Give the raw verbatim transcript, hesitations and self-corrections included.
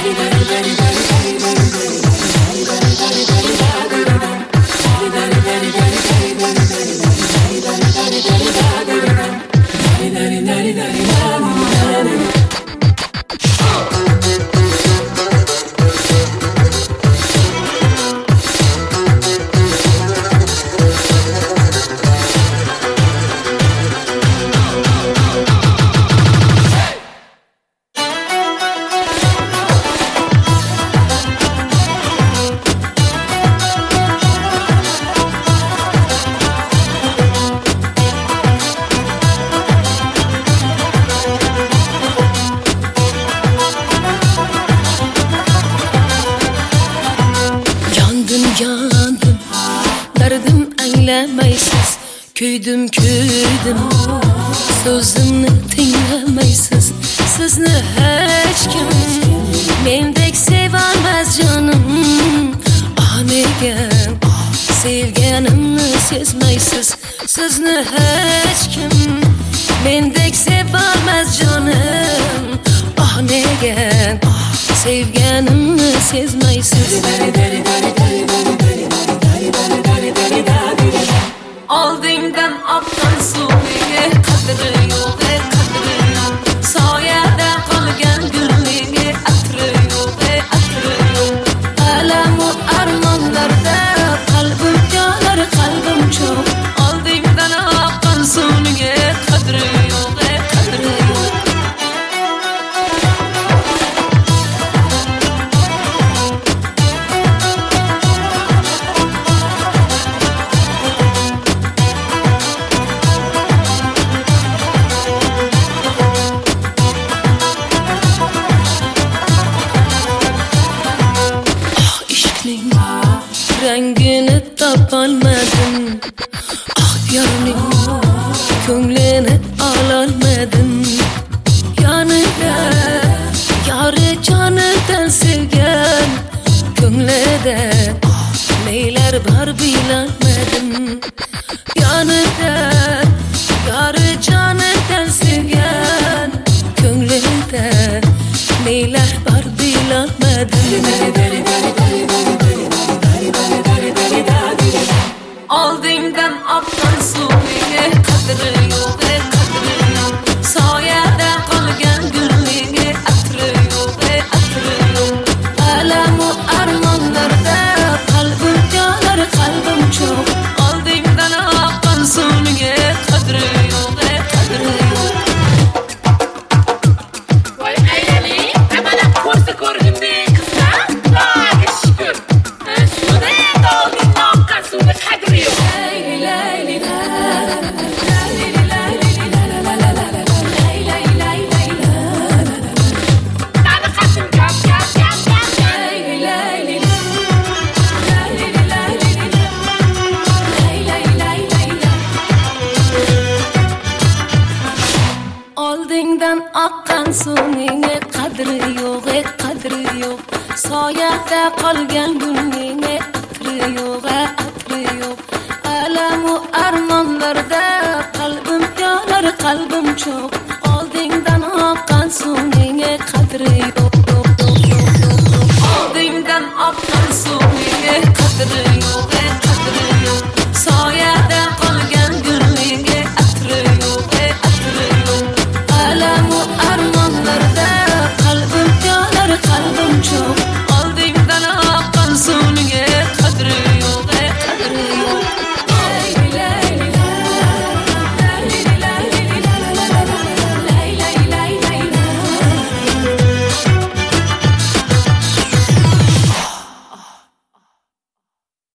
Küydüm küydüm sözümni tinglamaysiz sizni hech kim mendek sevolmas jonim ah nega sevganimni sezmaysiz sizni hech kim mendek sevolmas jonim ah nega sevganimni sezmaysiz Oldingdan oqqan suvga qadri yo'q, qadri yo'q. Soyada qolgan gulliga atri yo'q, atri yo'q. Alamu armonlarda qalbim yonar, qalbim cho'q. Oldingdan oqqan suvga qadri yo'q, qadri yo'q. Rangini topolmadim ah yarning ko'nglini ololmadim yonida yori jonidan sevgan ko'nglida neylar bor bilolmadim yonida yori jonidan sevgan ko'nglida neylar bor bilolmadim Oldingdan oqqan suvga qadri yo'q, qadri yo'q. Soyada qolgan gulliga atri yo'q, atri yo'q. Alamu armonlarda qalbim yonar, qalbim cho'q. Oldingdan oqqan suvga qadri yo'q, qadri yo'q. Voy aylali, amana ko'rsa ko'rgimdek qizlar, Xudoga shukr. Shunday oldingdan oqqan suvga qadri yo'q. Oldingdan oqqan suvning qadri yo'q, qadri yo'q. Soyada qolgan gulning atri yo'q, atri yo'q. Alamu armonlarda qalbim yonar, qalbim cho'q. Oldingdan oqqan suvning qadri yo'q. Oldingdan oqqan suvning qadri yo'q.